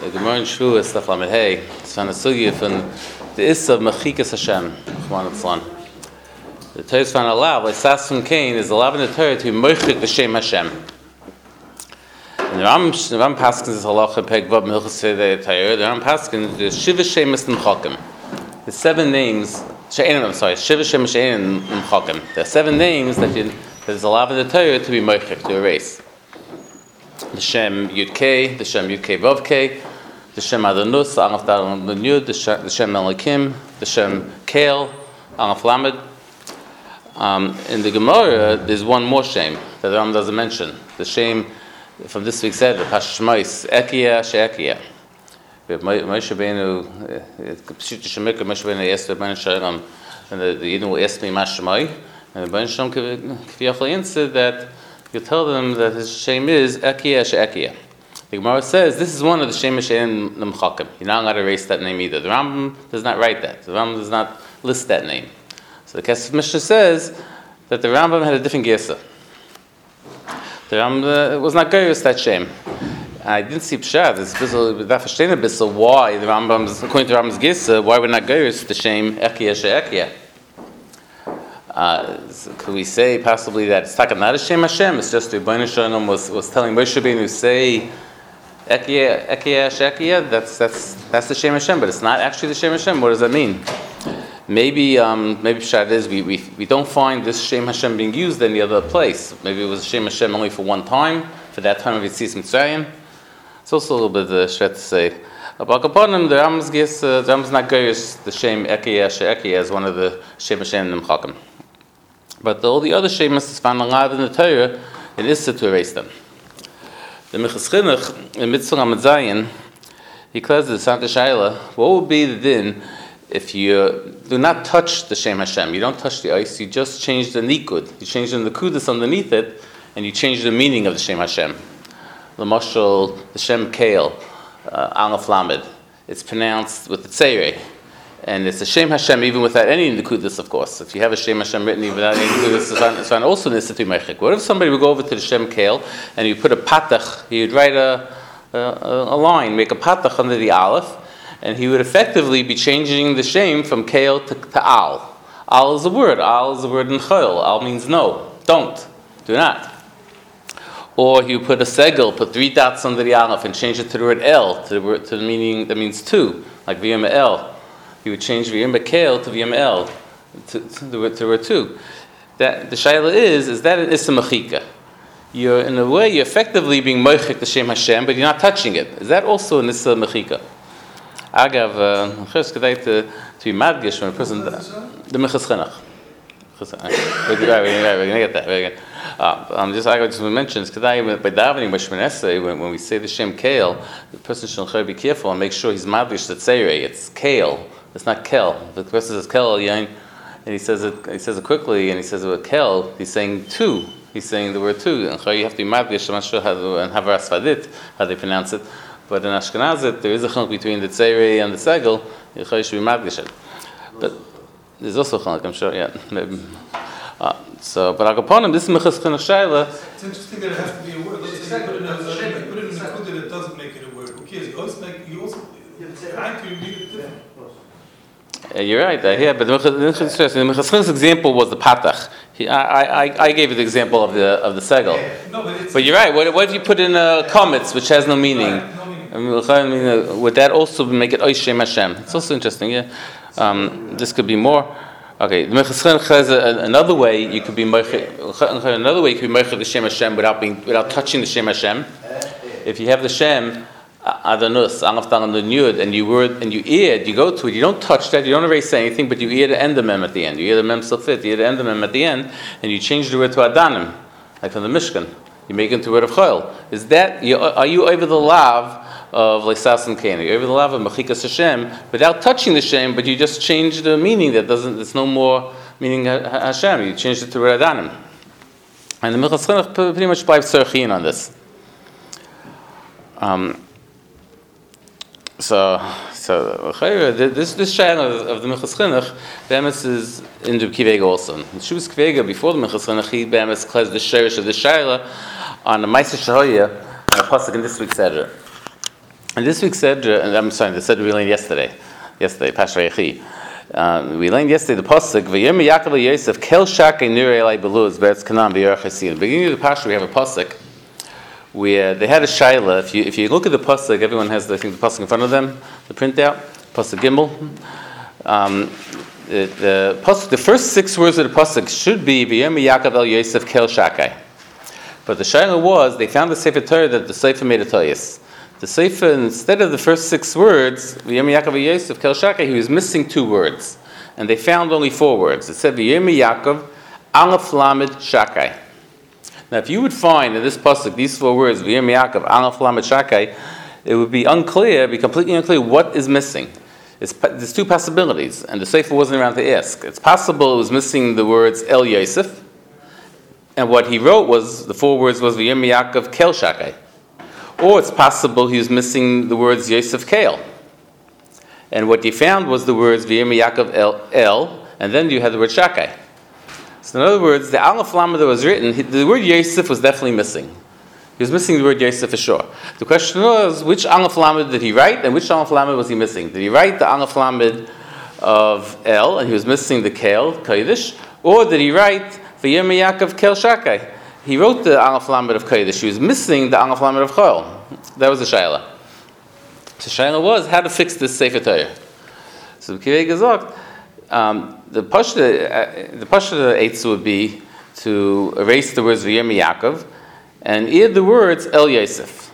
the Gemara in Shvu is Daf Lamed Hey. It's on a sugya from the Issa of Mechikas Hashem. The Torah is found allowed, like Sasson Cain is allowed in the Torah to be Mochik B'Shem Hashem. And the Ram Paskins is halacha peg vav milchus the Torah. The Ram Paskins is Shiva Shemis N'Chakim. The 7 names. Shiva Shemis She'ein N'Chakim. There are 7 names that is allowed in the Torah to be Mochik, to erase. The Shem Yud Kei, the Shem Yud Kei Vav Kei, the Shem Adonus, Alaf Dalon Yud, the Shem Melikim, the Shem Kael, Alaf Lamed. In the Gemara, there's one more Shem that the Ram doesn't mention. The Shem from this week's Seder, Hashmais, Ekia She'ekia. We have Moshe Rabbeinu, Pshut Shemikah, Moshe Rabbeinu asked the Rebbeinu Shalom, and the Yidden will ask me Mashmai, and the Rebbeinu Shalom K'viyachol answered that you tell them that his Shem is Ekia She'ekia. The Gemara says this is one of the Shem She'ein N'Chakim. You're not allowed to erase that name either. The Rambam does not write that. The Rambam does not list that name. So the Kesef Mishnah says that the Rambam had a different Gesa. The Rambam was not Geirus that Shem. I didn't see Pshat. It's a bit why the Rambam, according to Rambam's Gesa, why we're not Geirus the Shem Ekia She'ekia. Could we say possibly that it's not a Shem Hashem? It's just the Rebbeinu Shalom was telling Moshe Rabbeinu say Ekia She'ekia. That's the Shem Hashem, but it's not actually the Shem Hashem. What does that mean? Maybe Pshat is we don't find this Shem Hashem being used in any other place. Maybe it was Shem Hashem only for one time, for that time of Yitzis Mitzrayim. It's also a little bit Shret to say. About Kaponim, the Rambam's not Geirus the Shem Ekia She'ekia as one of the Shem Hashem N'Chakim. But all the other Shemas is found allowed in the Torah, it is to erase them. The Minchas Chinuch in Mitzvah Amud Zayin, he declares the Santa Shaila, what would be the din if you do not touch the Shem Hashem? You don't touch the ice, you just change the Nikud. You change the Nikudus underneath it, and you change the meaning of the Shem Hashem. The Mashal, the Shem Kael, Alaf Lamed, it's pronounced with the Tzeirei. And it's a Shem Hashem even without any Nikudus, of course. If you have a Shem Hashem written even without any Nikudus, it's also Nisatu Mechik. What if somebody would go over to the Shem Kael and you put a patach, he would write a line, make a patach under the Aleph, and he would effectively be changing the Shem from Kael to Al. Al is a word. Al is a word in Chol. Al means no. Don't. Do not. Or you put a segel, put 3 dots under the Aleph and change it to the word El, to the meaning that means 2, like V'yem El. You would change V'yem Kael to V'yem El, to the word 2. That the Shaila is that an Issa Mechika? You're, in a way, you're effectively being Mochik the Shem Hashem, but you're not touching it. Is that also an Issa Mechika? Agav, first could I to be madgish when a person the Minchas Chinuch. We're gonna get that. Very good. I just mentioned by davening by Shemon Esrei when we say the Shem Kael, the person should be careful and make sure he's madgish the Tzeirei. It's Kael. It's not Kel. The person says Kel Yain, and he says it quickly, and he says it with Kel. He's saying 2. He's saying the word 2. And you have to be madgish. I'm not sure how to and Havar Asfadit how they pronounce it. But in Ashkenazit, there is a chunk between the Tzeirei and the Segel. You should be madgish it. But there's also a chunk, I'm sure. Yeah, maybe. But Agaponim, this is Minchas Chinuch Shaila. It's interesting that it has to be a word. Let's say you put it in a Nikuda that doesn't make it a word. Who cares? You also trying to read it different. You're right. Yeah, but the Minchas Chinuch's example was the patach. I gave you the example of the segel. Yeah. But you're right. What if you put in komets, which has no meaning? Right, no meaning. Would that also make it Oy Shem Hashem? It's also interesting. Yeah. This could be more. Okay, the Minchas Chinuch has another way you could be Mochik the Shem Hashem without touching the Shem Hashem. If you have the Shem Adonus, Alaf Dalon Yud, and you add, you go to it, you don't touch that, you don't erase anything, but you add the endemem at the end. You add the mem sofit, you add the endemem at the end, and you change the word to Adanim, like from the Mishkan. You make it into a word of Chol. Are you over the lav of Leisas and Cain? Are you over the lav of Mechikas Hashem without touching the Shem, but you just change the meaning there's no more meaning Hashem. You change it to word Adanim. And the Minchas Chinuch pretty much by Tzarchin on this. So this shayla of the Minchas Chinuch, Be'emes is in the Kivega also. In Shuvas Kivega, before the Minchas Chinuch, he Be'emes cleansed the shirish of the shayla on the Ma'aser Shehoya, and a pasuk in this week's Seder. And this week said, I'm sorry, the said we learned yesterday, Pasha Yechi. We learned yesterday the pasuk V'yem Yaakov Yosef Kel Shakei Nirei Elai Beluz Beretz Canaan B'Yer Chasin. At the beginning of the Pasha, we have a pasuk where they had a shaila. If you look at the pasuk, everyone has the pasuk in front of them, the printout, pasuk Gimel. The first 6 words of the pasuk should be V'yem Yaakov El Yosef Kel Shakei. But the shaila was they found the Sefer Torah that the Sefer made a toyus. The Sefer, instead of the first 6 words, V'yem Yaakov Yosef Kel Shakei, he was missing 2 words. And they found only 4 words. It said, V'yem Yaakov Aleph Lamed Shakei. Now, if you would find in this pasuk these 4 words, V'yem Yaakov Aleph Lamed Shakei, it would be completely unclear what is missing. There's 2 possibilities, and the Sefer wasn't around to ask. It's possible it was missing the words El Yosef, and what he wrote was, the 4 words was V'yem Yaakov Kel Shakei. Or it's possible he was missing the words Yosef Kale. And what you found was the words V'yem Yaakov El, and then you had the word Shakei. So in other words, the Aleph Lamed that was written, the word Yosef was definitely missing. He was missing the word Yosef for sure. The question was, which Aleph Lamed did he write, and which Aleph Lamed was he missing? Did he write the Aleph Lamed of El, and he was missing the Kale, Kodesh, or did he write V'yem Yaakov Kel Shakei? He wrote the Aleph Lamed of Kodesh. He was missing the Aleph Lamed of Chol. That was the Shaila. So Shaila was how to fix this Sefer Torah. So Kirei Gezok, the Pashta Eitz would be to erase the words V'yem Yaakov and add the words El Yosef.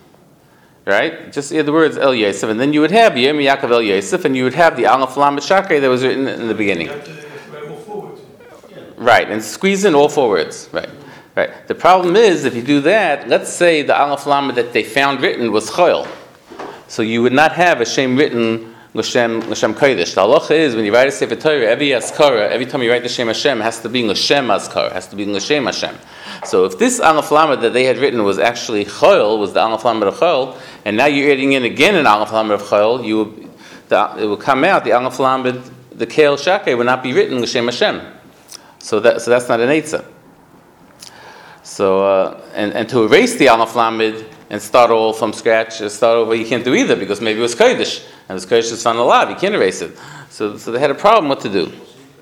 Right? Just add the words El Yosef, and then you would have V'yem Yaakov El Yosef, and you would have the Aleph Lamed Shakei that was written in the beginning. You have to write all 4 words. Right, and squeeze in all 4 words. Right. The problem is, if you do that, let's say the Aleph Lamed that they found written was Choil. So you would not have a Shem written L'Shem Kodesh. The halacha is, when you write a Sefer Torah, every time you write the Shem Hashem, has to be L'Shem Azkara, has to be L'Shem Hashem. So if this Aleph Lamed that they had written was actually Choil, was the Aleph Lamed of Choil, and now you're adding in again an Aleph Lamed of Choil, it will come out, the Aleph Lamed, the Kel Shakei, will not be written L'Shem Hashem. So that's not an Eitzah. So and to erase the Aleph Lamed and start all from scratch, start over, you can't do either, because maybe it was Kodesh, and this Kodesh is found alive, you can't erase it. So they had a problem what to do.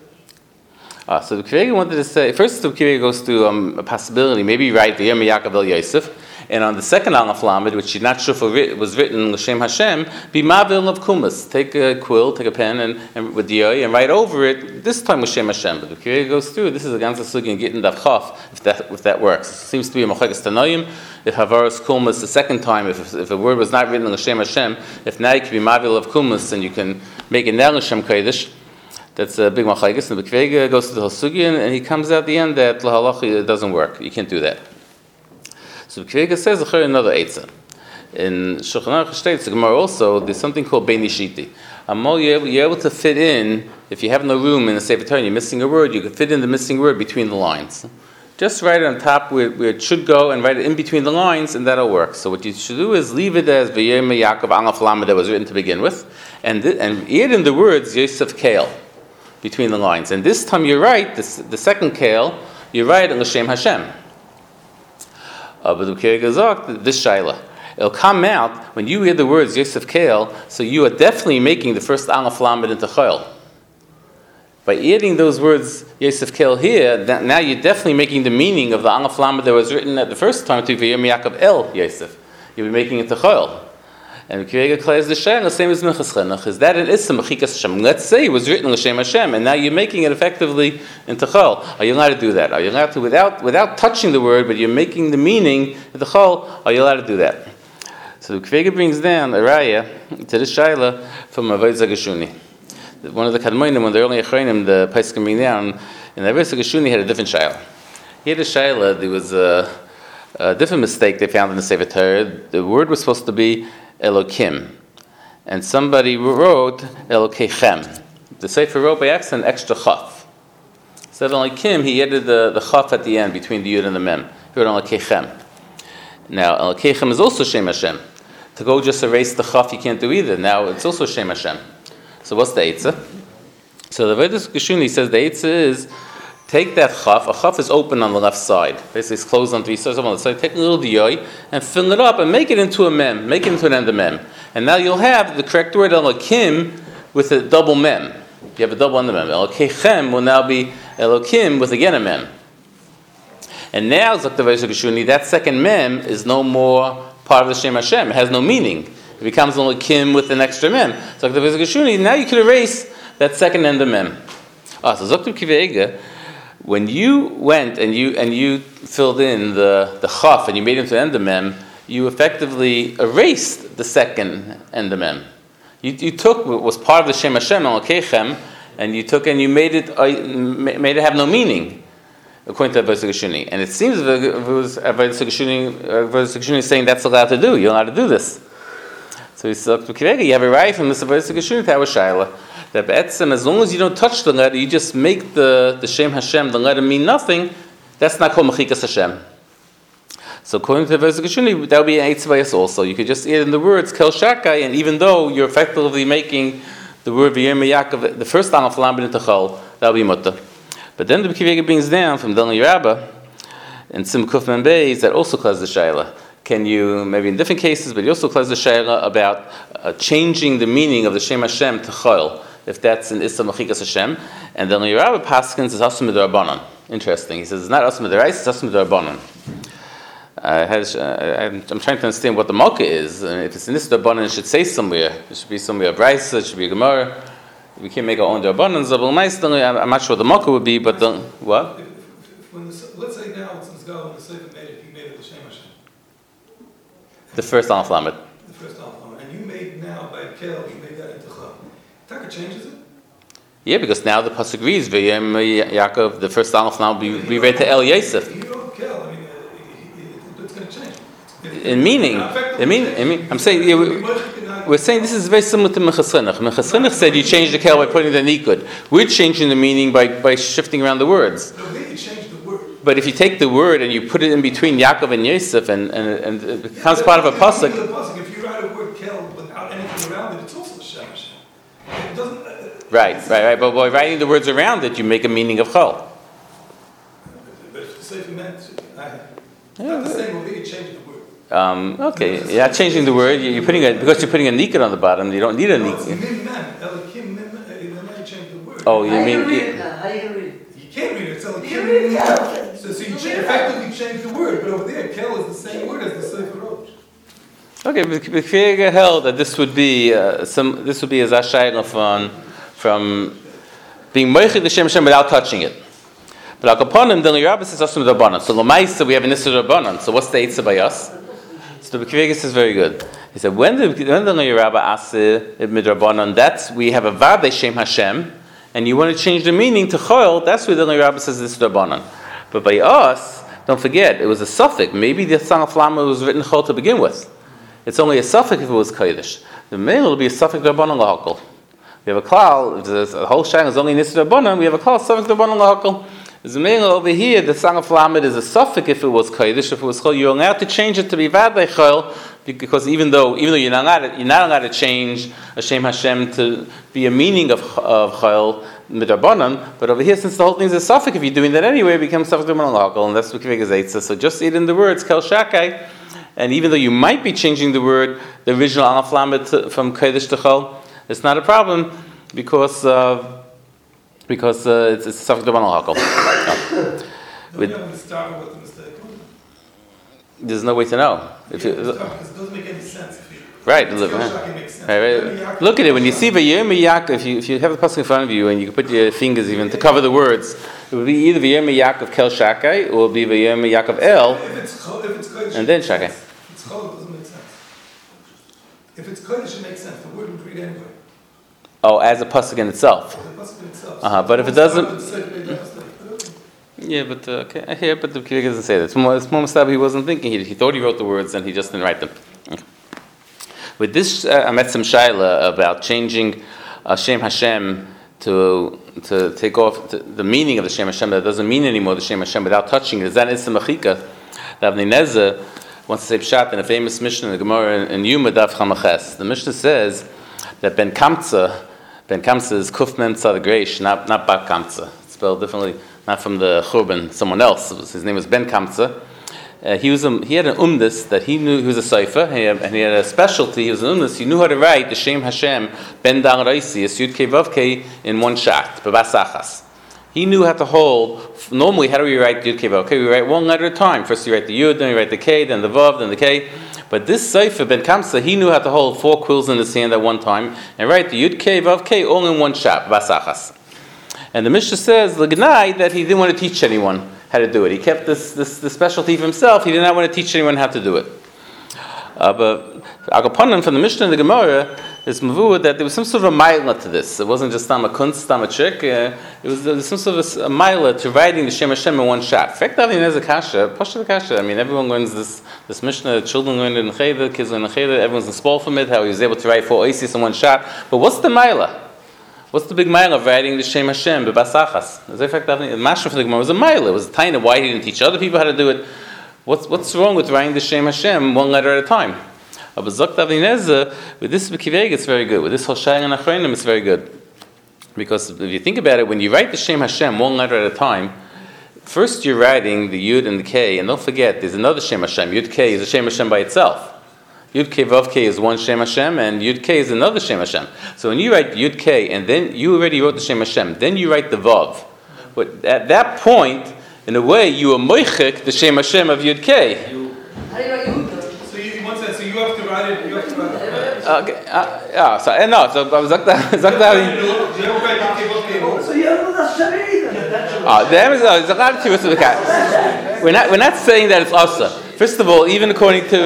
So the Kirei wanted to say, first the Kirei goes to a possibility, maybe write the V'yem Yaakov El Yosef, and on the second Aleph Lamed, which you're not sure was written L'Shem Hashem, be Mavil of Kumas. Take a quill, take a pen, and with the and write over it, this time L'Shem Hashem. But the Kirei goes through, this is a ganze sugi and Gittin Daf Chaf, if that works. It seems to be a Machagas Tanoim. If Havaras Kumas the second time, if a word was not written L'Shem Hashem, if now you can be Mavil of Kumas, and you can make it now L'Shem Kodesh, that's a big Machagas. And the Kirei goes to the Hosugi, and he comes out the end that L'Halachi, it doesn't work. You can't do that. So Kirei says another Eitzah. In Shulchan Aruch states, the Gemara also, there's something called Bein Ishiti. You're able to fit in, if you have no room in the Sefer Torah, you're missing a word, you can fit in the missing word between the lines. Just write it on top where it should go, and write it in between the lines, and that'll work. So what you should do is leave it as V'yem Yaakov Aleph Lamed that was written to begin with, and add in the words Yosef Kale between the lines. And this time you're right, the second Kale, you're right in L'Shem Hashem. But the Kirei Gezok, this Shaila, it'll come out when you hear the words Yosef Kale, so you are definitely making the first Aleph Lamed into Chol. By adding those words Yosef Kale here, now you're definitely making the meaning of the Aleph Lamed that was written at the first time to V'yem Yaakov El Yosef. You'll be making it to Chol. And the Kirei declares the Shaila, the same as Minchas Chinuch, is that an Issa Mechikas Hashem? Let's say it was written L'Shem Hashem, and now you're making it effectively into Chol. Are you allowed to do that? Are you allowed to, without touching the word, but you're making the meaning into Chol, are you allowed to do that? So the Kirei brings down a Raya to this Shaila from Avodah Geshuni. One of the Kadmonim, when the early Achronim, the Pesachim bring down, and Avodah Geshuni had a different Shaila. He had a Shaila, there was a different mistake they found in the Sefer Torah. The word was supposed to be Elokim, and somebody wrote Elokechem. The Sefer wrote by accident extra chaf. Instead of Elokim, he added the chaf at the end between the yud and the mem. He wrote Elokechem. Now Elokechem is also Shem Hashem. To go just erase the chaf, you can't do either. Now it's also Shem Hashem. So what's the eitzah? So the Avodah Geshuni says the eitzah is take that chaf. A chaf is open on the left side. Basically, it's closed on three sides. On the side, take a little diyoy and fill it up and make it into a mem. Make it into an end of mem. And now you'll have the correct word Elokim with a double mem. You have a double end of mem. Elokechem will now be Elokim with again a mem. And now, that second mem is no more part of the Shem Hashem. It has no meaning. It becomes only kim with an extra mem. So now you could erase that second end of mem. So Zoktu Kivega, when you went and you filled in the chaf and you made it into end of mem, you effectively erased the second end of mem. You took what was part of the Shem Hashem Elokechem, and you took and you made it have no meaning, according to Avodas Geshuni. And it seems if it was Avodas Geshuni saying that's allowed to do. You're allowed to do this. So you have a right from this Avodas Geshuni to have a shaila that be'etzem, as long as you don't touch the letter, you just make the Shem Hashem, the letter mean nothing. That's not called Mechikas Hashem. So according to Avodas Geshuni, that would be an Eitzvayas also. You could just add in the words Kel Shakai, and even though you're effectively making the word V'yem Yaakov, the first Aleph Lamed into Chol, that would be Mutter. But then the Kivega brings down from Delni Rabbah and Sim Kufman Beis that also clears the Shaila. Can you, maybe in different cases, but you also clears the Shaila about changing the meaning of the Shem Hashem to Chol, if that's in Issa Mechikas Hashem. And Delni Rabbah Paskins is Asum D'Rabbanan. Interesting. He says it's not Asum D'Rais, it's Asum D'Rabbanan. I'm trying to understand what the Malka is. If it's in this D'Rabbanan, it should say somewhere. It should be somewhere a Brisa, it should be a Gemara. We can't make our own D'Rabbanan. I'm not sure what the Malka would be, but what? Let's say now, since God on the Sefer made it, he made it the Shem Hashem. The first Aleph Lamed. The first Aleph Lamed. And you made now by Kel, you made that into Chal. Taka changes it? Yeah, because now the pasuk reads V'yem Yaakov, the first Aleph Lamed we read to El Yosef. You don't Kel, I mean, it's going to change. In meaning, I'm saying, we're saying this is very similar to Minchas Chinuch. Minchas Chinuch said you change the kel by putting the nikud. We're changing the meaning by shifting around the words. No, they changed the word. But if you take the word and you put it in between Yaakov and Yosef, and it becomes part of a pasuk. If you write a word kel without anything around it, it's also a Shem Hashem. It doesn't. Right. But by writing the words around it, you make a meaning of chol. But if the Sefer meant, not the same, you change the word. Okay, you're not changing the word. You're putting because you're putting a nikud on the bottom. You don't need a nikud. Oh, you mean? How you can read it? You can't read it. It's Elokim. You read Kel. So you effectively change the word, but over there, Kel is the same word as the Sefer Rosh. Okay, but Kfega held that this would be a zashayla from being moichid the Shem Hashem without touching it. But Akaponim, then Rabbah says Asum D'Rabbanan. So L'maisa we have an Issa D'Rabbanan. So what's the Eitzah by us? So the Kfega says very good. He said when the Rabbah asks Midrabbanan, that's we have a Vade Shem Hashem, and you want to change the meaning to Chol. That's where the Rabbah says this D'Rabbanan. But by us, don't forget it was a suffix. Maybe the Song of Lama was written Chol to begin with. It's only a suffix if it was Kodesh. The male will be a suffix D'Rabbanan lahakol. We have a klal. If the whole shang is only Nisa D'Rabbanan, we have a klal suffix D'Rabbanan lahakol. The male over here, the Song of Lamed is a suffix if it was Kodesh. If it was Chol, you're allowed to change it to be Vadei Chol, because even though you're not allowed to change Hashem Hashem to be a meaning of Chol Midrabanan, but over here, since the whole thing is a suffix, if you're doing that anyway, it becomes suffix D'Rabbanan lahakol, and that's what Kivig is Eitzah. So just eat in the words Kel Shakai. And even though you might be changing the word, the original Aleph Lamed from Kodesh to Chol, it's not a problem because it's Safek D'Rabbanan lahakol. There's no way to know. It doesn't make any sense. Right. Look at it when you see V'yem Yaakov. If you have the pasuk in front of you and you can put your fingers even to cover the words, it will be either V'yem Yaakov Kel Shakai or it will be V'yem Yaakov El, and then Shakai. It's Chol, it doesn't make sense. If it's Kodesh, it makes sense. The word would read anyway. Oh, as a pasuk in itself. But if it doesn't. Yeah, but but the Kivig doesn't say that. It's more Mustab he wasn't thinking. He thought he wrote the words and he just didn't write them. Okay. With this, I met some shaila about changing Shem Hashem to take off the meaning of the Shem Hashem that doesn't mean anymore the Shem Hashem without touching it. Is that Issa Mechika? The Avnei Nezer wants to say Pshat in a famous Mishnah in the Gemara in Yuma Daf Chamaches. The Mishnah says that Ben Kamtza is Kuf Mem Tzad Greish, not Bat Kamtza. It's spelled differently. not from the Churban, someone else. His name was Ben Kamsa. He had an umdus that he knew. He was a seifer, and he had a specialty. He was an umdus. He knew how to write the Shem Hashem Ben Dal Raisi Yud Kei Vav Kei in one shot, b'basachas. He knew how to hold. Normally, how do we write Yud Kei Vav Kei? We write one letter at a time. First, you write the Yud, then you write the Kei, then the Vav, then the Kei. But this seifer Ben Kamsa, he knew how to hold 4 quills in his hand at one time and write the Yud Kei Vav Kei all in one shot, b'basachas. And the Mishnah says l'gnai that he didn't want to teach anyone how to do it. He kept this specialty for himself. He did not want to teach anyone how to do it. But Agaponim from the Mishnah and the Gemara is mavua that there was some sort of a mila to this. It wasn't just a kunst, a trick. There was some sort of a mila to writing the Shem Hashem in one shot. In fact, there's a kasha, pasha kasha. I mean, everyone learns this Mishnah. Children learn it in Cheder, kids learn it in Cheder. Everyone's in spol from it. How he was able to write 4 oasis in one shot. But what's the mila? What's the big mile of writing the Shem Hashem b'basachas? As a fact, the mashma for the Gemara was a mile. It was a tiny. Why he didn't teach other people how to do it? What's wrong with writing the Shem Hashem one letter at a time? But Zok Avnei Nezer, with this B'kiveg, it's very good. With this Hoshai and Achronim, it's very good. Because if you think about it, when you write the Shem Hashem one letter at a time, first you're writing the Yud and the K, and don't forget, there's another Shem Hashem. Yud K is a Shem Hashem by itself. Yud K Vav K is one Shem Hashem, and Yud K is another Shem Hashem. So when you write Yud K, and then you already wrote the Shem Hashem, then you write the Vav. But at that point, in a way, you are moichik the Shem Hashem of Yud K. How do you write Yud? So you want that? So you have to write it. You have to write it. Okay. So I was like that. So you don't know that's Shem either. We're not saying that it's asa. First of all, even according to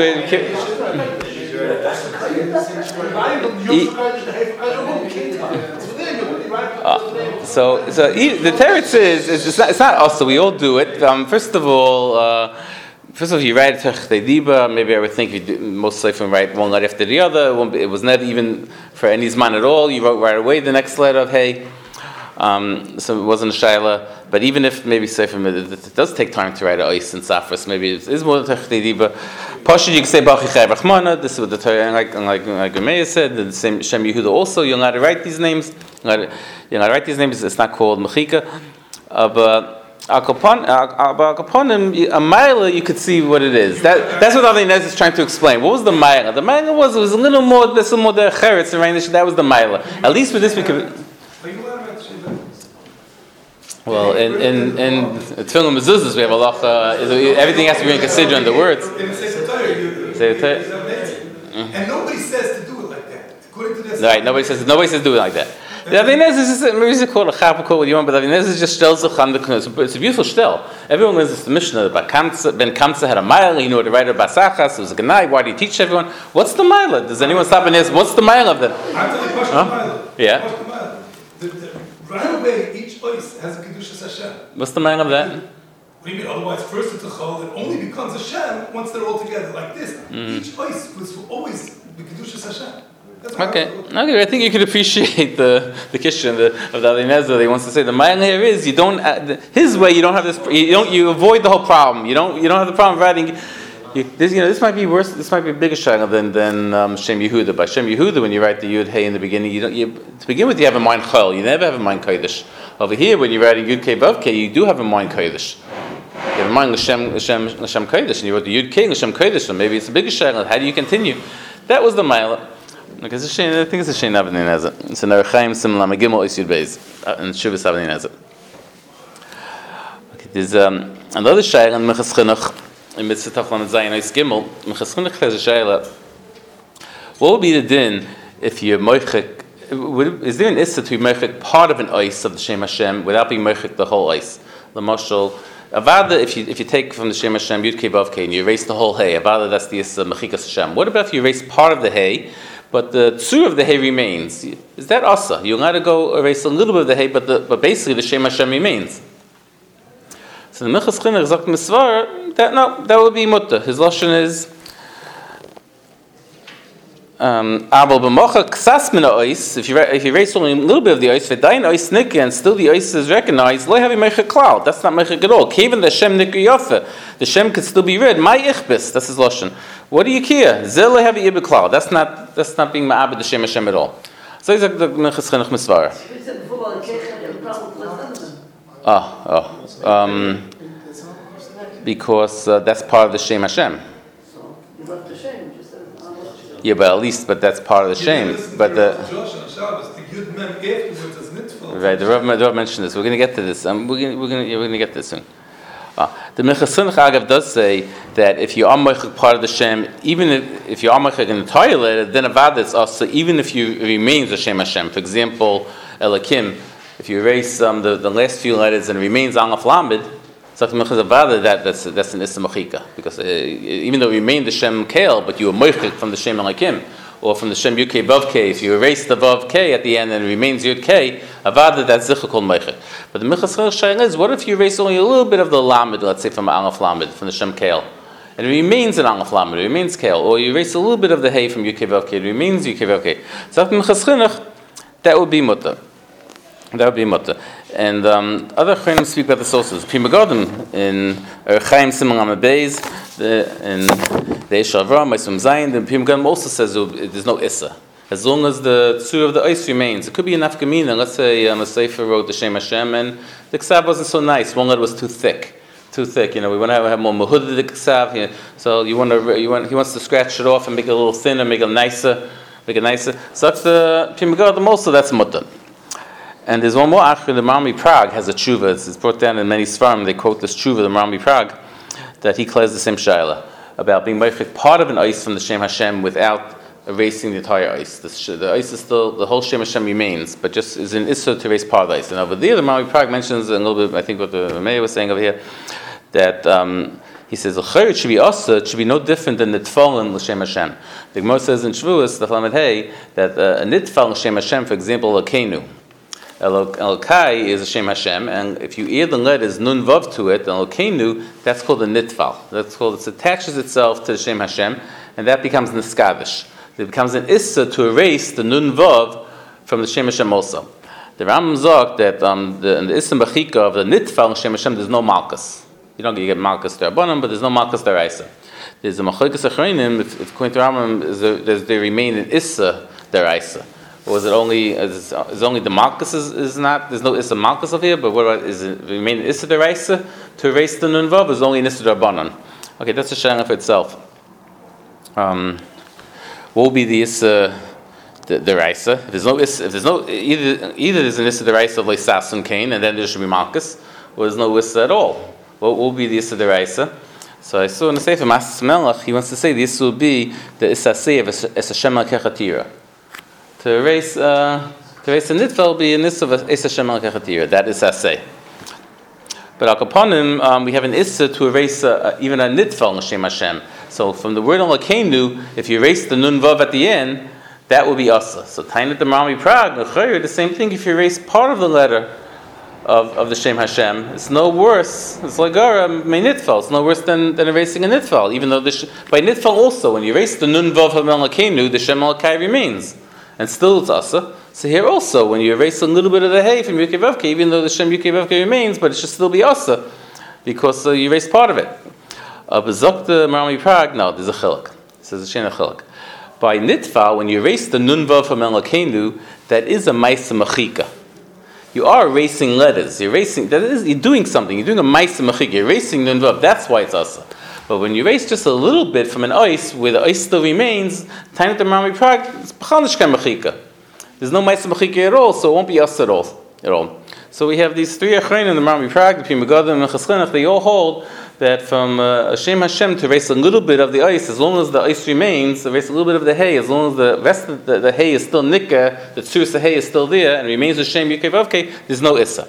so the teretz is it's not asa. We all do it. First of all, you write Techtei Diba. Maybe I would think most Seifim write one letter after the other. It was not even for any zman at all. You wrote right away the next letter of hey. So it wasn't a shaila. But even if maybe Seifim, it does take time to write a ois and safras. Maybe it is more than Techtei Diba. Pashut you can say Baruch Rachmana. This is what the Torah, like Gemei said. The same Shem Yehuda also. You're not to write these names. You're not to write these names. It's not called mechika. But Akaponim, a mila, you could see what it is. That's what Avnei Nezer is trying to explain. What was the mila? The mila was a little more. There's some more the cheretz around this. That was the mila. At least with this we could. Well, in Tefillin Mezuzahs we have halacha. Everything has to be considered in the words. In the Sefer Torah, and nobody says to do it like that. According to this, right? Nobody says do it like that. The Avnei Nezer is just maybe it's called a chap, call what you want, but Avnei Nezer just tells the cham the knus. It's a beautiful shtel. Everyone learns this Mishnah. Ben Kamsa had a mile. You know the writer Basachas. It was a ganai. Why do you teach everyone? What's the mile? Does anyone stop and ask what's the mile of that? I'm telling you, question mile. Yeah. Right away, each ois has a kedushas Hashem. What's the mile of that? What do you mean? Otherwise, first it's a chol, it only becomes Hashem once they're all together like this. Each ois was always the kedushas Hashem. Okay. I think you could appreciate the kishon of the Avnei Nezer. He wants to say the mile here is you don't his way. You don't have this. You avoid the whole problem. You don't have the problem of writing. This might be worse. This might be a bigger shayla than Shem Yehuda. By Shem Yehuda, when you write the Yud Hey in the beginning, to begin with you have a mind chol. You never have a mind kodesh. Over here, when you're writing Yud Kei Vav Kei, you do have a mind kodesh. You have a mind l'shem kodesh, and you wrote the Yud Kei l'shem kodesh. So maybe it's a bigger shayla. How do you continue? That was the mile. Because I think it's a shayla Avnei Nezer. It's an Orach Chaim Simlam Gimel Yud Beis and Shuvas Avnei Nezer. Okay, there's another shayla in Mechas Chinuch. In Mitzvah Taflan Zayin Ois Gimel, Mechas Chinuch has a shayla. What would be the din if you're moichik? Is there an issa to be moichik part of an ois of the Shem Hashem without being moichik the whole ois? The mashal avada, if you take from the Shem Hashem Yud Kei Vav Kei and you erase the whole hay, avada that's the issa mechikas Hashem. What about if you erase part of the hay, but the tzur of the hay remains? Is that asa? You're allowed to go erase a little bit of the hay, but basically the Shem Hashem remains. So the Mechas Chinuch Zok Misvar that would be mutter. His lashon is abel b'mocha ksas min ha'ois. If you erase only a little bit of the ois, v'dayin ois nikki, and still the ois is recognized, lo have a meichik klal. That's not meichik at all. Even the Shem nikki yofe, the Shem could still be read. My ichbis. That's his lashon. What do you care? Zel lo have a ibe klal. That's not being ma'abed the Shem Hashem at all. So he's like the Mechas Chinuch Misvar. Because that's part of the Shem Hashem. So, you left the shame, you just said, Yeah, but that's part of the shame. But Josh on Shabbos, the Yud Mem afterwards as nitful. right, the Rav mentioned this. We're going to get to this. We're going to get to this soon. The Mechasunach Agav does say that if you are moichik part of the Shem, even if you are moichik in the entire letter, then avad it's also even if you remains the Shem Hashem. For example, Elakim, if you erase the last few letters and it remains Aleph Lamed, so that's an Issa Machika, because even though it remained the Shem Kael, but you were moichik from the Shem Elakim, or from the Shem Yud Kei Vav Kei, if you erase the Vav Kei at the end and it remains Yud Kei, avad that's zichur kol moichik. But the Mechasunach Shaila is, what if you erase only a little bit of the Lamed, let's say from Aleph Lamed, from the Shem Kael, and it remains an Aleph Lamed, it remains Kael, or you erase a little bit of the Hey from Yud Kei Vav Kei, it remains Yud Kei Vav Kei. So after Mechasunach, that would be mutter. That would be mutter. And other Chayim speak about this also. Pri Megadim in Chaim Simon Amabeis, in the Esha Avram, Ma'asum Zayin, the Pri Megadim also says there's no Issa. As long as the tzur of the ice remains. It could be an Afkamina. Let's say a Sefer wrote the Shem Hashem and the Ksav wasn't so nice. One letter was too thick. We want to have more Mahud of the Ksav. So he wants to scratch it off and make it a little thinner, make it nicer. So that's the Pri Megadim also, that's mutter. And there's one more achir. The Marmi Prague has a tshuva. It's brought down in many svarim. They quote this tshuva, the Marmi Prague, that he clears the same shaila about being meifik part of an ice from the Shem Hashem without erasing the entire ice. The ice is still, the whole Shem Hashem remains, but just is an issa to erase part of the ice. And over there, the Marmi Prague mentions a little bit, I think what the Rameya was saying over here, that he says, it should be also, it should be no different than the Tfal in L'Shem Hashem. The Gemara says in Shavuos, the Lamed Hey, that a nitfal L'Shem Hashem, for example, a Kenu, Elokai is a Shem Hashem, and if you add the letters Nun Vav to it, Elokenu, that's called a nitfal. That's called, it attaches itself to the Shem Hashem, and that becomes Niskadish. It becomes an Issa to erase the Nun Vav from the Shem Hashem also. The Rambam Zog that the Issa Machika of the nitfal Shem Hashem, there's no Malkus. You don't get Malkus Darabanan, but there's no Malkus Daraisa. There's a Machoikas Achreinim, if according to Rambam, they remain in Issa Daraisa. Or is it only is only the Malkus is not? There's no Issa Malkus over here. But what about is it remain Issa Deraisa to erase the Nun Vav? Is only an Issa Darabanan? Okay, that's a shayla for itself. What will be the Issa Deraisa? If there's no either there's an Issa Deraisa of like Sasun Kain, and then there should be Malkus, or there's no Issa at all. What will be the Issa Deraisa? So I saw in the Sefer Mas Melech, he wants to say this will be the Issa Seh of Issa Shema Kechatira. To erase a nitfal will be a issa of Issa Shem al Kechatira. That is Aseh. But al kaponim, we have an issa to erase even a nitfal Shem Hashem. So from the word on Lakenu, if you erase the Nun Vav at the end, that will be Asa. So Tainat the Marmi Prague, the same thing. If you erase part of the letter of the Shem Hashem, it's no worse. It's like may nitfal. It's no worse than erasing a nitfal. Even though by nitfal also, when you erase the Nun Vav of Lakenu, the Shem al Kai remains. And still it's Asa. So here also, when you erase a little bit of the Hey from Yud Kei Vav Kei, even though the Shem Yud Kei Vav Kei remains, but it should still be Asa, because you erase part of it. B'zok the Marami Prague, no, there's a chiluk. It says a shen chiluk. By nitfa, when you erase the Nun Vav from Elokenu, that is a Maisa Machika. You are erasing letters. You're doing something. You're doing a Maisa Machika. You're erasing Nun Vav. That's why it's Asa. But when you erase just a little bit from an ice, where the ice still remains, time at the Marami Prague, it's B'chanishka Machika. There's no Maisa Machika at all, so it won't be us at all. So we have these three Achrein in the Marami Prague, the Pri Megadim and Chaschenach, they all hold that from Shem Hashem to erase a little bit of the ice, as long as the ice remains, erase a little bit of the hay, as long as the rest of the hay is still Nikka, the Tzuris hay is still there, and remains with Shem Yukei Vavkei, there's no Issa.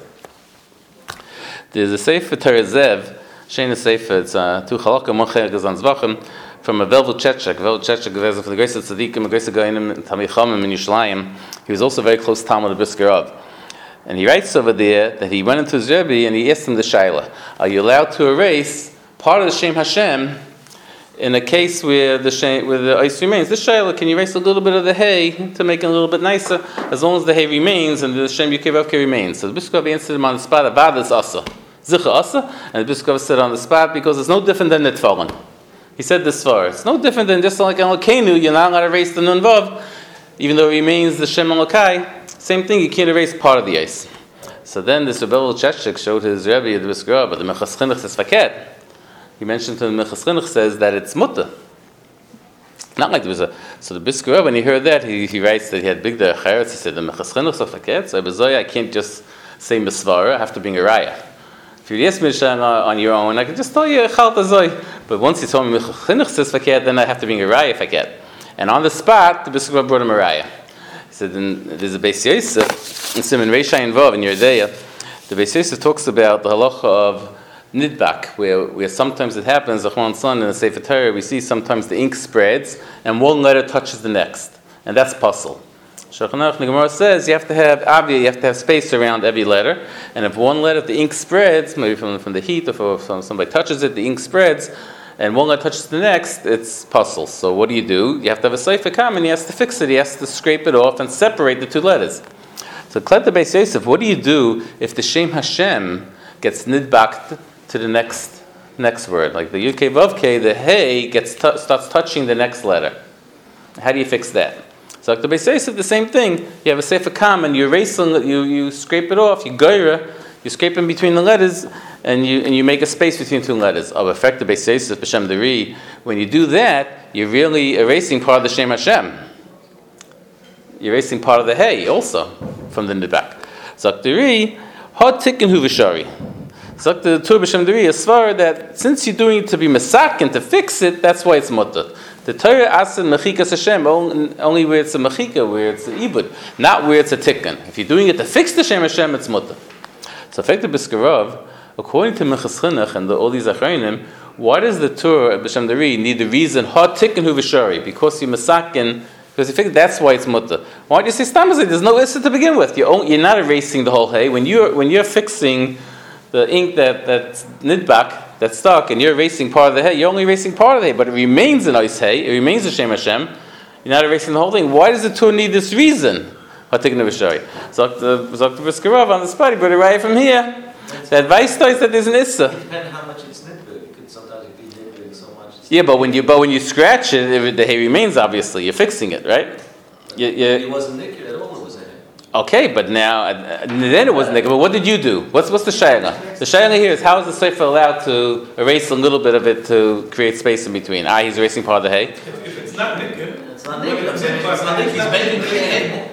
There's a Sefer Terezev, Shena Sefer, it's two Chalakah, one Cher Gazan Zvachim, from a Velvel Chechek. Velvel Chechek, for the grace of Tzadikim, the grace of Goyinim, Tamei Chomim in Yerushalayim. He was also very close to Talmud of Brisker Rav. And he writes over there that he went into his Rebbe and he asked him the Shaila, are you allowed to erase part of the Shem Hashem in a case where the ice remains? This Shaila, can you erase a little bit of the hay to make it a little bit nicer, as long as the hay remains and the Shem Yukei Vavkei remains? So the Brisker Rav answered him on the spot, Avad is Asa. Zicha Asa, and the Brisker Rav said on the spot, because it's no different than Nitfalin. He said this far. It's no different than just like Elokenu, you're not allowed to erase the Nun Vav, even though it remains the Shem Elokai. Same thing, you can't erase part of the ice. So then this Rebbe Chechik showed his Rebbe the Brisker Rov, but the Minchas Chinuch says faket. He mentioned to the Minchas Chinuch says that it's mutter. Not like there was so the Brisker Rov, when he heard that, he writes that he had big derech eretz. He said the Minchas Chinuch says faket. So I can't just say misvara. I have to bring a raya. If you ask me on your own, I can just tell you chalta zoy. But once he told me Minchas Chinuch says faket, then I have to bring a raya faket. And on the spot, the Brisker Rov brought him a raya. He said, there's a Beis Yosef, in Siman Reisha and Vav in Yerdeya. The Beis Yosef talks about the halacha of nidbak, where sometimes it happens, Achman Son in the Sefer Torah, we see sometimes the ink spreads, and one letter touches the next. And that's puzzle. Shulchan Aruch the Gemara says you have to have space around every letter. And if one letter, the ink spreads, maybe from the heat, or if somebody touches it, the ink spreads, and one letter touches the next, it's puzzle. So what do? You have to have a Sefer Kam, and he has to fix it. He has to scrape it off and separate the two letters. So Klet the Beis Yosef, what do you do if the Shem Hashem gets nidbakt to the next word? Like the Yud Kei Vav Kei, the Hey starts touching the next letter. How do you fix that? So like the Beis Yosef, the same thing. You have a Sefer Kam, and you scrape it off, you goyra, you scrape in between the letters, and you make a space between two letters. Of effect, the Beis Yosef b'Shem Deri. When you do that, you're really erasing part of the Shem Hashem. You're erasing part of the Hey also from the nidbak. Zok Deri, hot tikkun hu v'shari. Zok the Tur b'Shem Deri is svar that since you're doing it to be mesak and to fix it, that's why it's mutter. The Torah asks mechikas Hashem only where it's a mechika, where it's an ibud, not where it's a tikkun. If you're doing it to fix the Shem Hashem, it's mutter. So effective Brisker Rov, according to Minchas Chinuch and all these achronim, why does the Torah b'Shem Deri need the reason hot tikkun hu v'shari? Because you mesakin. Because you figure that's why it's mutter. Why do you say stamazay? There's no issa to begin with. You're not erasing the whole hay. When you're fixing the ink that's nidbak, that's stuck, and you're erasing part of the hay, you're only erasing part of the hay, but it remains an ice hay, it remains a Shem Hashem, you're not erasing the whole thing. Why does the Torah need this reason? So the Brisker Rov on the spot, he brought it right from here. The advice is that there's an issa. It depends how much it's nitpick. It could sometimes be nitpick so much. Yeah, but when you scratch it, the hay remains. Obviously, you're fixing it, right? It wasn't nicked at all. It was in it. Okay, but now then it wasn't nicked. But what did you do? What's the shayla? The shayla here is how is the sefer allowed to erase a little bit of it to create space in between? He's erasing part of the hay. If it's not nicked, it's not nicked. I'm saying it's not nicked. He's making the hay.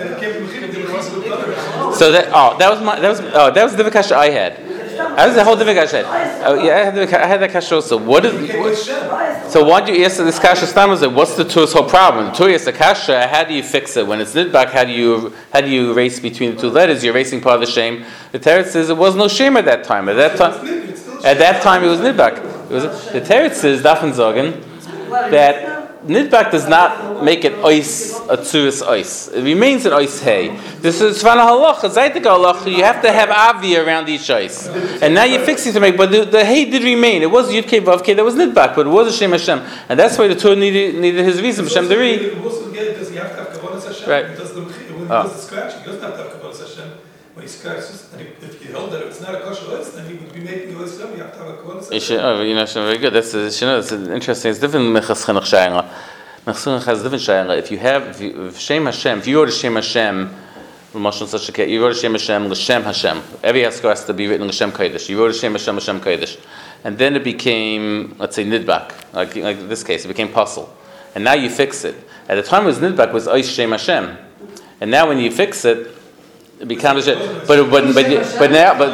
So that was the kasha I had. That was the whole different kasha. I had that kasha also. So why do you ask this kasha? What's the Torah's whole problem? The Torah asks the kasha. How do you fix it when it's nidbak? How do you erase between the two letters? You're erasing part of the shame. The Teretz says there was no shame at that time. At that time, it was nidbak. The Teretz says Dafen Zogen that nidbak does not make it ois a tzuris ois. It remains an ois hay. This is fana halacha, zaytik halacha. You have to have avi around each ois, and now you're fixing to make. But the hay did remain. It was yud kei vav kei that was nidbak, but it was a Shem Hashem, and that's why the Torah needed his reason. Hashem Deri. Right. When he does the scratch, he doesn't have to have kavanas Hashem. When he scratches, and if you held that it's not a kosher ois, then he would be making the ois. You have to have a kavanas Hashem. Very good. That's interesting. It's different. Minchas Chinuch shayla. Minchas Chinuch has a different shayla. If Shem Hashem, if you wrote a Shem Hashem, you wrote a Shem Hashem l'Shem Hashem. Every haskar has to be written l'Shem Kodesh. You wrote a Shem Hashem l'Shem Kodesh, and then it became, let's say, nidbak. Like in this case, it became puzzle, and now you fix it. At the time, it was nidbak was ois Shem Hashem, and now when you fix it, it becomes but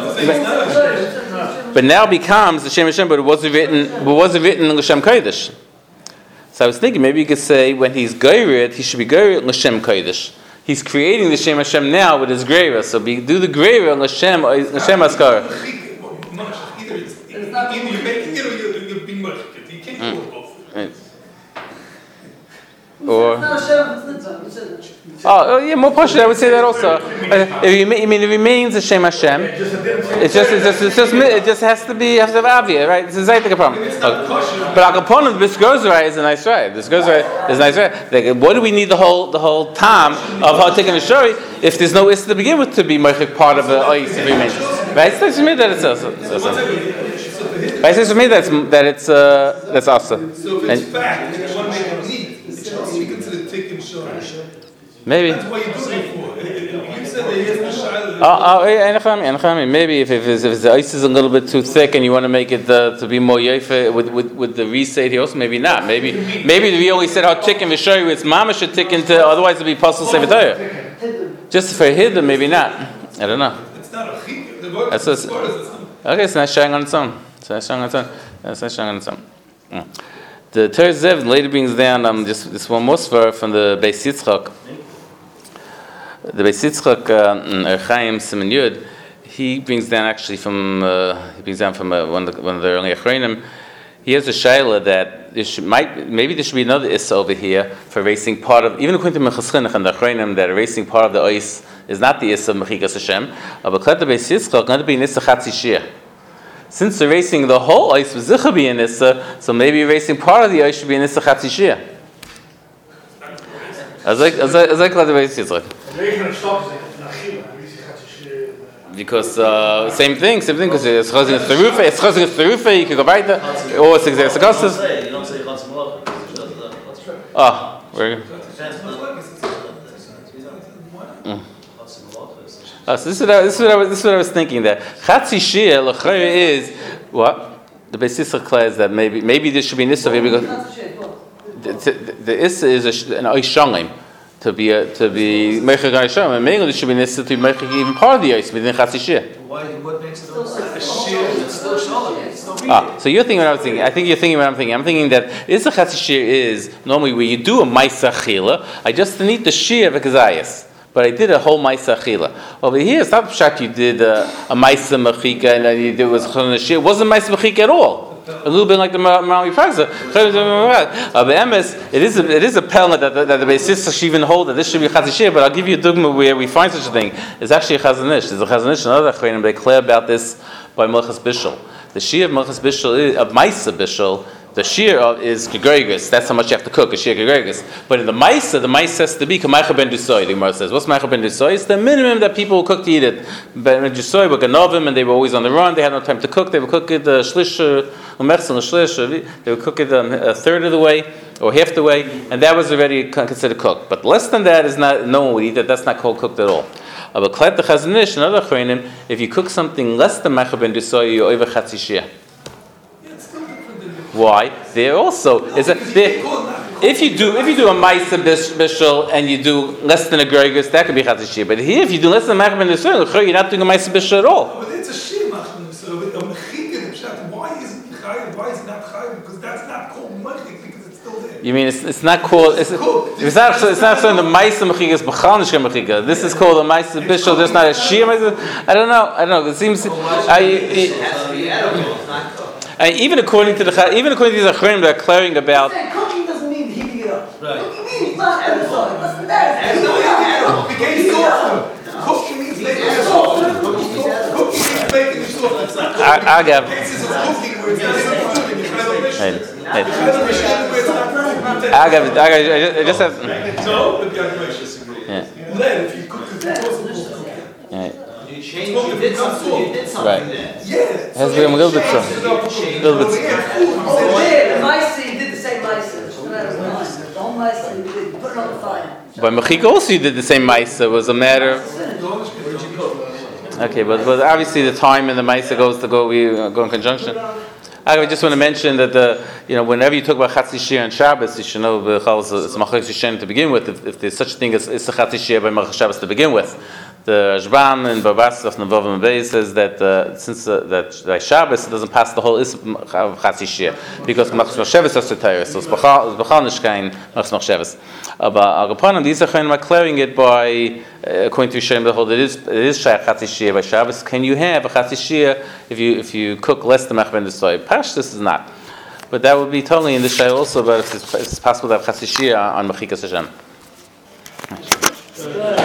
now it becomes the Shem Hashem, but it wasn't written in l'Shem Kodesh. So I was thinking maybe you could say when he's geired, he should be geired l'Shem Kodesh. He's creating the Shem Hashem now with his greira. So do the greira on l'Shem Haskara. Either you're making it or you're being murked. You can't do both. Or more partially, I would say that also. It remains a Shem Hashem. It just has to have avia, right? It's a zaytik problem. But Akaponim, this goes right is a nice right. This goes right is a nice right. Like, what do we need the whole time of how taking a shori if there's no is to begin with to be murkik part of the ois if it remains? Right? It says to me that it's also. Right? It says to me that it's also. So if it's fact, and you want to make it neat, it should also be considered tikkun shor. Maybe. That's what you do it for. You said that he has the shaila Maybe if the ice is a little bit too thick and you want to make it to be more yofa with the restate here also, maybe not. Maybe we only said how tick and vishoyu it's mamash should tick into, otherwise it'd be puzzle sevetaya. Just for hidden, maybe not. I don't know. It's not a chik. Okay, it's not showing on its own. It's not showing on its own. The Torah Zev later brings down just this one more svar from the Beis Yitzchak. The Beis Yitzchak Chaim Siman Yud, he brings down actually from one of the early Achronim. He has a shaila that maybe there should be another issa over here for erasing part of, even according to Mechas Chinuch and the Achronim, that erasing part of the ice is not the issa of Mechikas Hashem. But Klet the Beis Yitzchak not to be an issa Chatzi Shia. Since erasing the whole ice was zicha be an issa, so maybe erasing part of the ice should be an issa Chatzi Shia. As I Klet the Beis Yitzchak. Because same thing, because it's chazing the rufa, you can go right there, or it's exact sakasas. You don't say chatzim malacha. Very good. So this is what I was thinking, that chatzi shia l'chayr is what the Beis Yitzchak declares that maybe this should be nissa because the issa is an oishangim. To be meichel g'ayisham, and maybe this should be necessary to be meichel even part of the ice within chatzi shia. What makes it shia? It's still shalom. So you're thinking what I'm thinking. I think you're thinking what I'm thinking. I'm thinking that is a chatzi shia is normally where you do a ma'isa chila. I just need the shia of a kazayas, but I did a whole ma'isa chila. Over here, it's not pshat you did a ma'isa mechika and then you did was shia. It wasn't ma'isa mechika at all. A little bit like the Marami Parza. But emes, it is a pelna that the Beis Yitzchak should even hold that this should be Chatzi Shia. But I'll give you a dogma where we find such a thing. It's actually a Chazanish. There's a Chazanish and other Achronim. They declare about this by Melchas Bishul. The Shia of Melchas Bishul is of Maisa Bishul. The Shia is Gegregus. That's how much you have to cook, a Shia Gegregus. But in the Maisa has to be Kamaicha ben Dusoy, the Gemara says. What's Maicha ben Dusoy? It's the minimum that people will cook to eat it. Ben Dusoy were Ganovim, and they were always on the run. They had no time to cook. They would cook it shlish, they would cook it a third of the way, or half the way, and that was already considered cooked. But less than that is not, no one would eat it. That's not called cooked at all. But Klet the Chazanish and other Achronim, if you cook something less than Maicha ben Dusoy, you're over Chatzi Shia. Why? There also is if you do a ma'isa bishul and you do less than a gregus, that could be chatzi shia. But here, if you do less than a ma'isa bishul, you're not doing a ma'isa bishul at all. But it's a shia ma'isa bishul. But a mechik in the pshat, why is it chayiv? Why is it not chayiv? Because that's not called mechik because it's still there. You mean it's not called? It's not saying the ma'isa mechik is b'chalnishka mechika. This is called a ma'isa bishul. There's not a shia ma'isa. I don't know. It seems. Even according to these achronim that are declaring about. Cooking doesn't mean heating it up. Right. Cooking means it's not edible. What's the matter? Cooking means making it soft. Cooking means making it soft. Agav. I just have. You did something right. there. Yeah. It has been a little bit so. The mice did the same mice. The whole mice put it on the fire. But Mechika also did the same mice. It was a matter. Okay, but obviously the time and the mice we go in conjunction. I just want to mention that whenever you talk about Chatzi Shia and Shabbos, you should know it's Machlokas Yishen to begin with. If there's such a thing as it's a Chatzi Shia by Machlokas Shabbos to begin with. The Rashbam and Babas of Navav and Beis says that since that by Shabbos it doesn't pass the whole is Chatzi Shia because Machlokas Shabbos is Torah, so it's Bachal Nishkain Machlokas Shabbos. But upon these are declaring it by according to Shem the whole it is Shayach Chatzi Shia by Shabbos. Can you have a Chatzi Shia if you cook less than Mach ben Desoy? Pash this is not, but that would be totally in the Shay also. But if it's possible to have Chatzi Shia on Mechikas Hashem.